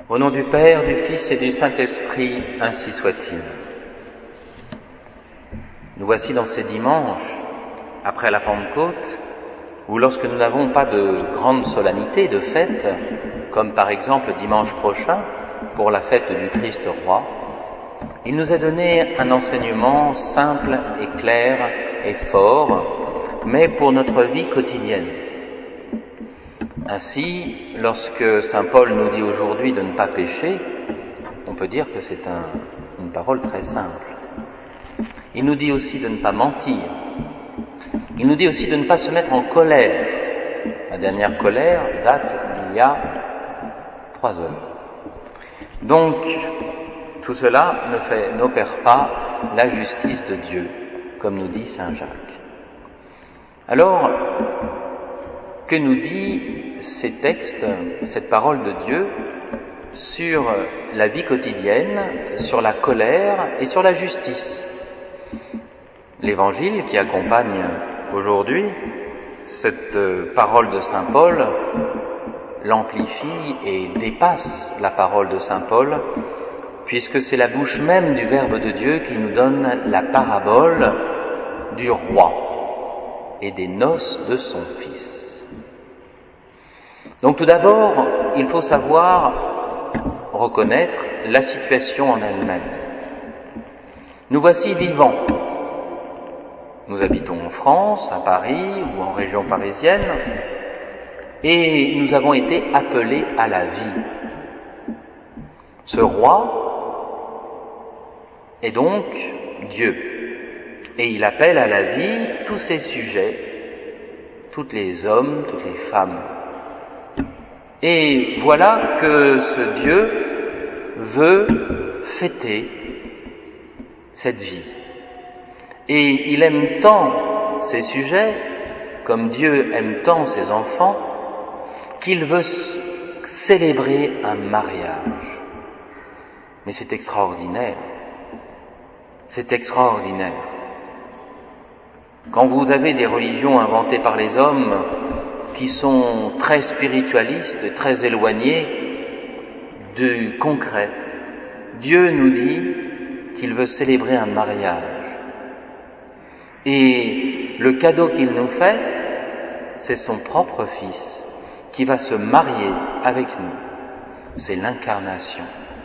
Au nom du Père, du Fils et du Saint-Esprit, ainsi soit-il. Nous voici dans ces dimanches, après la Pentecôte, où lorsque nous n'avons pas de grande solennité, de fête, comme par exemple dimanche prochain, pour la fête du Christ roi, il nous est donné un enseignement simple et clair et fort, mais pour notre vie quotidienne. Ainsi, lorsque saint Paul nous dit aujourd'hui de ne pas pécher, on peut dire que c'est une parole très simple. Il nous dit aussi de ne pas mentir. Il nous dit aussi de ne pas se mettre en colère. La dernière colère date d'il y a 3 heures. Donc, tout cela n'opère pas la justice de Dieu, comme nous dit saint Jacques. Alors, que nous dit ces textes, cette parole de Dieu, sur la vie quotidienne, sur la colère et sur la justice? L'Évangile qui accompagne aujourd'hui cette parole de saint Paul l'amplifie et dépasse la parole de saint Paul, puisque c'est la bouche même du Verbe de Dieu qui nous donne la parabole du roi et des noces de son fils. Donc tout d'abord, il faut savoir reconnaître la situation en elle-même. Nous voici vivants. Nous habitons en France, à Paris ou en région parisienne, et nous avons été appelés à la vie. Ce roi est donc Dieu, et il appelle à la vie tous ses sujets, tous les hommes, toutes les femmes. Et voilà que ce Dieu veut fêter cette vie. Et il aime tant ses sujets, comme Dieu aime tant ses enfants, qu'il veut célébrer un mariage. Mais c'est extraordinaire. C'est extraordinaire. Quand vous avez des religions inventées par les hommes qui sont très spiritualistes, très éloignés du concret, Dieu nous dit qu'il veut célébrer un mariage. Et le cadeau qu'il nous fait, c'est son propre Fils qui va se marier avec nous. C'est l'incarnation.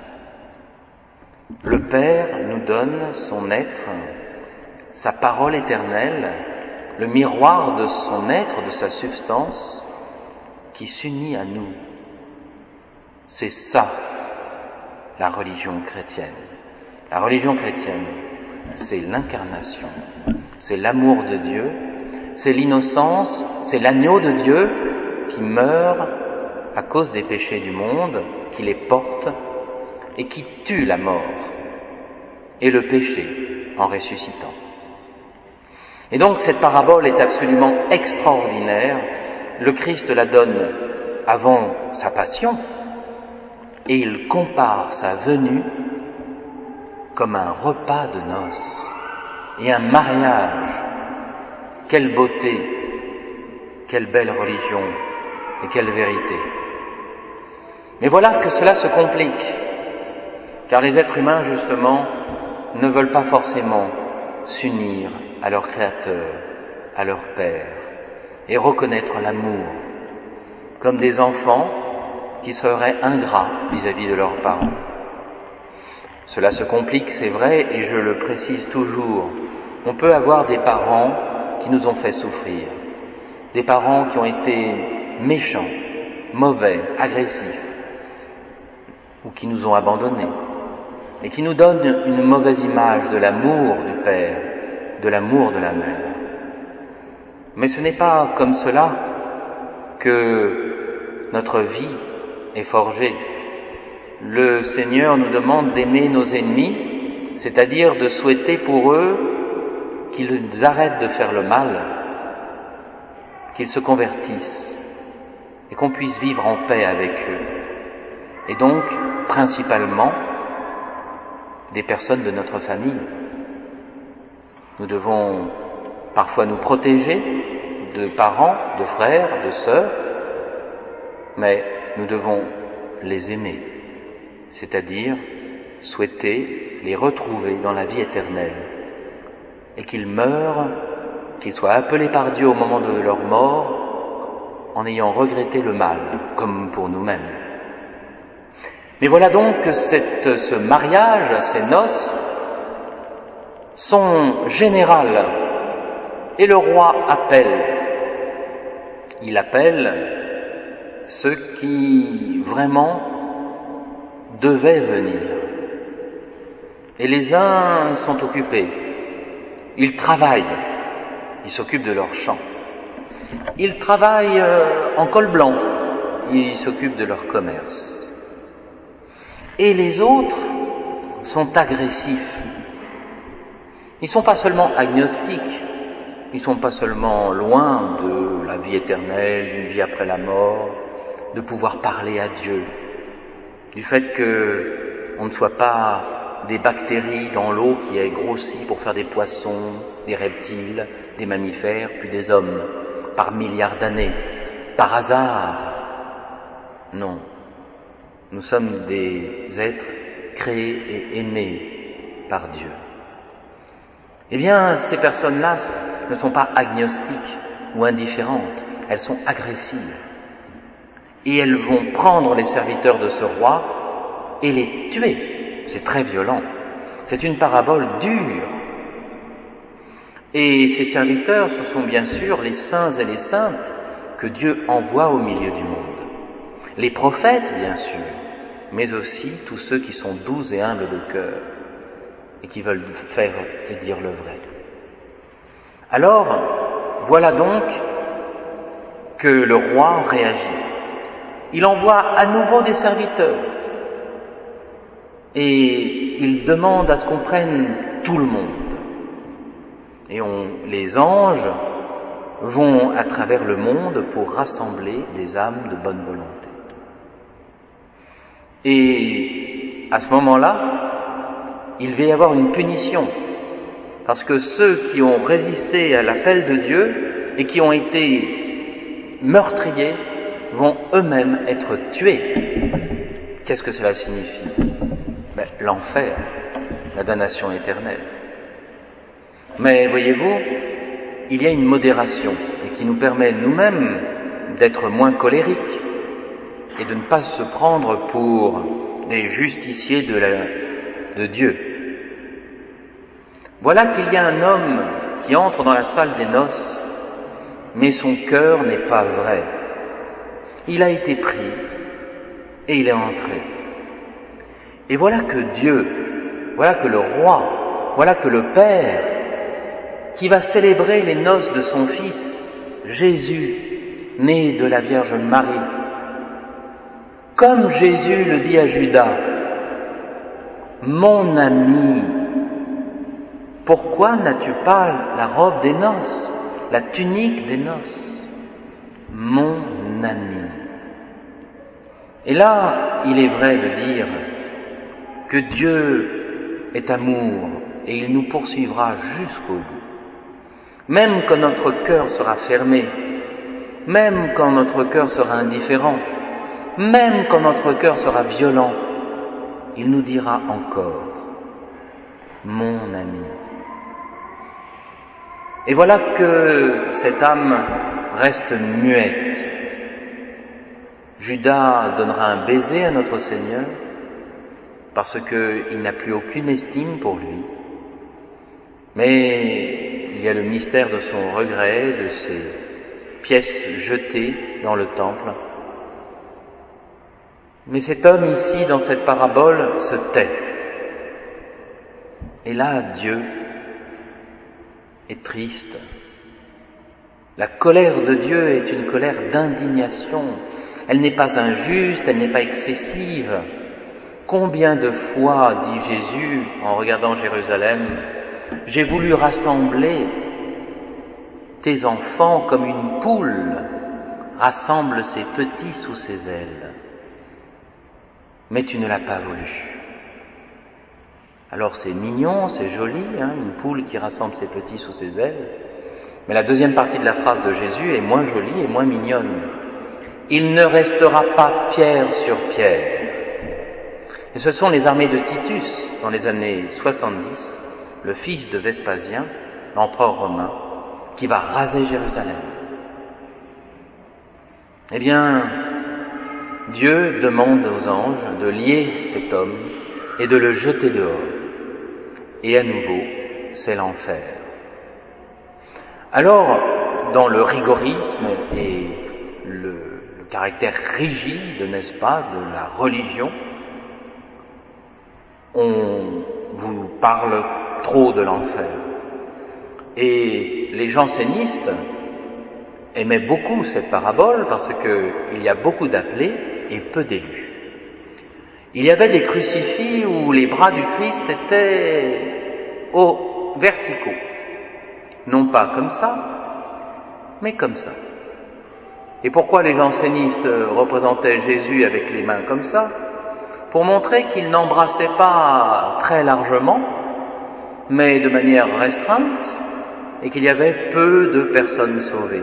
Le Père nous donne son être, sa parole éternelle, le miroir de son être, de sa substance, qui s'unit à nous. C'est ça, la religion chrétienne. La religion chrétienne, c'est l'incarnation, c'est l'amour de Dieu, c'est l'innocence, c'est l'agneau de Dieu qui meurt à cause des péchés du monde, qui les porte et qui tue la mort et le péché en ressuscitant. Et donc cette parabole est absolument extraordinaire. Le Christ la donne avant sa passion et il compare sa venue comme un repas de noces et un mariage. Quelle beauté, quelle belle religion et quelle vérité. Mais voilà que cela se complique, car les êtres humains justement ne veulent pas forcément s'unir à leur Créateur, à leur Père, et reconnaître l'amour, comme des enfants qui seraient ingrats vis-à-vis de leurs parents. Cela se complique, c'est vrai, et je le précise toujours. On peut avoir des parents qui nous ont fait souffrir, des parents qui ont été méchants, mauvais, agressifs, ou qui nous ont abandonnés, et qui nous donnent une mauvaise image de l'amour du Père, de l'amour de la Mère. Mais ce n'est pas comme cela que notre vie est forgée. Le Seigneur nous demande d'aimer nos ennemis, c'est-à-dire de souhaiter pour eux qu'ils arrêtent de faire le mal, qu'ils se convertissent et qu'on puisse vivre en paix avec eux. Et donc, principalement, des personnes de notre famille. Nous devons parfois nous protéger de parents, de frères, de sœurs, mais nous devons les aimer c'est-à-dire souhaiter les retrouver dans la vie éternelle, et qu'ils meurent, qu'ils soient appelés par Dieu au moment de leur mort, en ayant regretté le mal, comme pour nous-mêmes. Mais voilà donc que ce mariage, ces noces, sont générales, et le roi appelle. Il appelle ceux qui vraiment devaient venir. Et les uns sont occupés, ils travaillent, ils s'occupent de leur champ. Ils travaillent en col blanc, ils s'occupent de leur commerce. Et les autres sont agressifs. Ils ne sont pas seulement agnostiques, ils ne sont pas seulement loin de la vie éternelle, d'une vie après la mort, de pouvoir parler à Dieu, du fait qu'on ne soit pas des bactéries dans l'eau qui aient grossi pour faire des poissons, des reptiles, des mammifères, puis des hommes, par milliards d'années, par hasard. Non, nous sommes des êtres créés et aimés par Dieu. Eh bien, ces personnes-là ne sont pas agnostiques ou indifférentes, elles sont agressives. Et elles vont prendre les serviteurs de ce roi et les tuer. C'est très violent. C'est une parabole dure. Et ces serviteurs, ce sont bien sûr les saints et les saintes que Dieu envoie au milieu du monde. Les prophètes, bien sûr, mais aussi tous ceux qui sont doux et humbles de cœur et qui veulent faire et dire le vrai. Alors, voilà donc que le roi réagit. Il envoie à nouveau des serviteurs et il demande à ce qu'on prenne tout le monde. Et les anges vont à travers le monde pour rassembler des âmes de bonne volonté. Et à ce moment-là, il va y avoir une punition, parce que ceux qui ont résisté à l'appel de Dieu et qui ont été meurtriers vont eux-mêmes être tués. Qu'est-ce que cela signifie? L'enfer, la damnation éternelle. Mais voyez-vous, il y a une modération et qui nous permet nous-mêmes d'être moins colériques et de ne pas se prendre pour des justiciers de Dieu. Voilà qu'il y a un homme qui entre dans la salle des noces, mais son cœur n'est pas vrai. Il a été pris et il est entré. Et voilà que Dieu, voilà que le roi, voilà que le Père, qui va célébrer les noces de son Fils, Jésus, né de la Vierge Marie, comme Jésus le dit à Judas, « Mon ami, pourquoi n'as-tu pas la robe des noces, la tunique des noces? Mon ami. » Et là, il est vrai de dire que Dieu est amour et il nous poursuivra jusqu'au bout. Même quand notre cœur sera fermé, même quand notre cœur sera indifférent, même quand notre cœur sera violent, il nous dira encore « Mon ami ». Et voilà que cette âme reste muette. Judas donnera un baiser à notre Seigneur parce qu'il n'a plus aucune estime pour lui. Mais il y a le mystère de son regret, de ses pièces jetées dans le temple. Mais cet homme ici, dans cette parabole, se tait. Et là, Dieu est triste. La colère de Dieu est une colère d'indignation. Elle n'est pas injuste, elle n'est pas excessive. Combien de fois, dit Jésus en regardant Jérusalem, j'ai voulu rassembler tes enfants comme une poule rassemble ses petits sous ses ailes. Mais tu ne l'as pas voulu. Alors c'est mignon, c'est joli, une poule qui rassemble ses petits sous ses ailes. Mais la deuxième partie de la phrase de Jésus est moins jolie et moins mignonne. Il ne restera pas pierre sur pierre. Et ce sont les armées de Titus, dans les années 70, le fils de Vespasien, l'empereur romain, qui va raser Jérusalem. Eh bien, Dieu demande aux anges de lier cet homme et de le jeter dehors. Et à nouveau, c'est l'enfer. Alors, dans le rigorisme et le caractère rigide, n'est-ce pas, de la religion, on vous parle trop de l'enfer. Et les jansénistes aimaient beaucoup cette parabole parce qu'il y a beaucoup d'appelés et peu d'élus. Il y avait des crucifix où les bras du Christ étaient verticaux. Non pas comme ça, mais comme ça. Et pourquoi les jansénistes représentaient Jésus avec les mains comme ça? Pour montrer qu'il n'embrassait pas très largement, mais de manière restreinte, et qu'il y avait peu de personnes sauvées.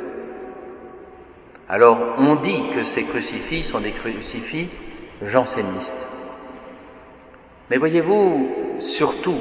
Alors, on dit que ces crucifix sont des crucifix jansénistes. Mais voyez-vous, surtout,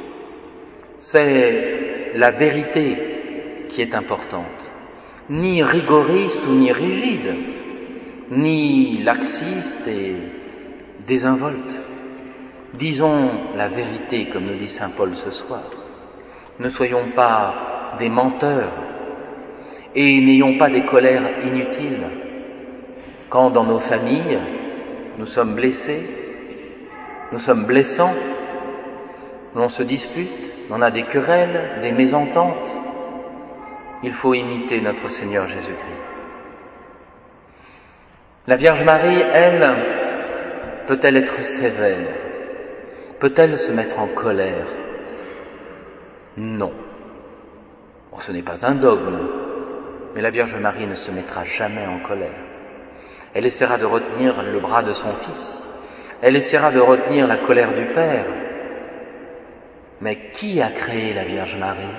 c'est la vérité qui est importante. Ni rigoriste ou ni rigide, ni laxiste et désinvolte. Disons la vérité, comme nous dit saint Paul ce soir. Ne soyons pas des menteurs et n'ayons pas des colères inutiles. Quand dans nos familles, nous sommes blessés, nous sommes blessants, on se dispute, on a des querelles, des mésententes, il faut imiter notre Seigneur Jésus-Christ. La Vierge Marie, elle, peut-elle être sévère? Peut-elle se mettre en colère? Non. Bon, ce n'est pas un dogme, mais la Vierge Marie ne se mettra jamais en colère. Elle essaiera de retenir le bras de son Fils. Elle essaiera de retenir la colère du Père. Mais qui a créé la Vierge Marie?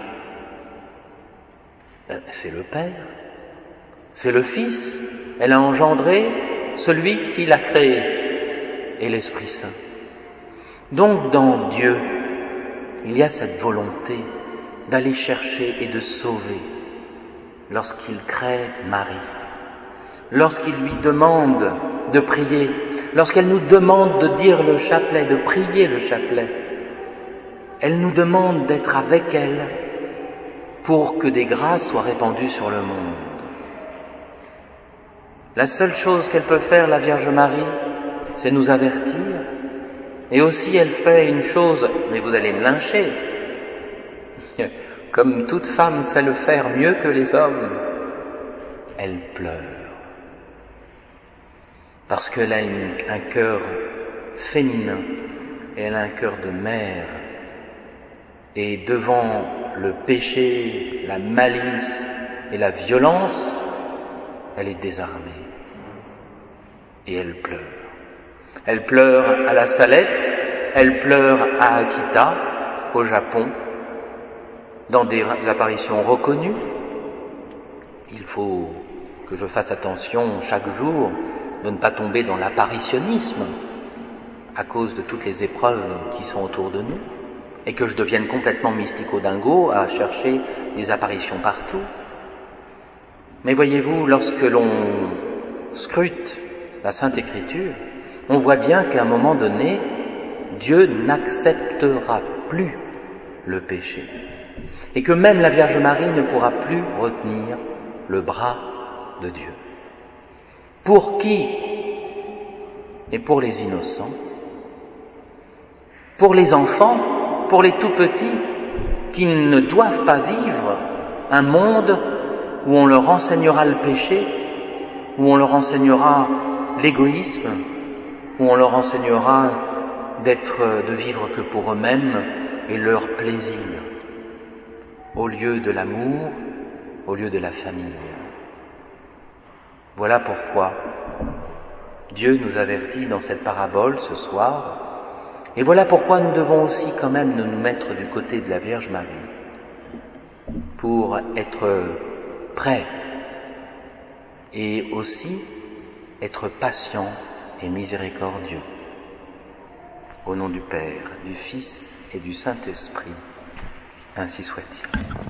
C'est le Père. C'est le Fils. Elle a engendré celui qui l'a créé, et l'Esprit Saint. Donc dans Dieu, il y a cette volonté d'aller chercher et de sauver lorsqu'il crée Marie, lorsqu'il lui demande de prier, lorsqu'elle nous demande de dire le chapelet, de prier le chapelet. Elle nous demande d'être avec elle pour que des grâces soient répandues sur le monde. La seule chose qu'elle peut faire, la Vierge Marie, c'est nous avertir. Et aussi elle fait une chose, mais vous allez me lyncher, comme toute femme sait le faire mieux que les hommes, elle pleure. Parce qu'elle a un cœur féminin, et elle a un cœur de mère. Et devant le péché, la malice et la violence, elle est désarmée. Et elle pleure. Elle pleure à la Salette, elle pleure à Akita, au Japon, dans des apparitions reconnues. Il faut que je fasse attention chaque jour de ne pas tomber dans l'apparitionnisme à cause de toutes les épreuves qui sont autour de nous, et que je devienne complètement mystico-dingo à chercher des apparitions partout. Mais voyez-vous, lorsque l'on scrute la Sainte Écriture, on voit bien qu'à un moment donné, Dieu n'acceptera plus le péché. Et que même la Vierge Marie ne pourra plus retenir le bras de Dieu. Pour qui? Et pour les innocents, pour les enfants, pour les tout-petits, qui ne doivent pas vivre un monde où on leur enseignera le péché, où on leur enseignera l'égoïsme, où on leur enseignera de vivre que pour eux-mêmes et leur plaisir, au lieu de l'amour, au lieu de la famille. Voilà pourquoi Dieu nous avertit dans cette parabole ce soir, et voilà pourquoi nous devons aussi quand même nous mettre du côté de la Vierge Marie, pour être prêts et aussi être patients et miséricordieux. Au nom du Père, du Fils et du Saint-Esprit, ainsi soit-il.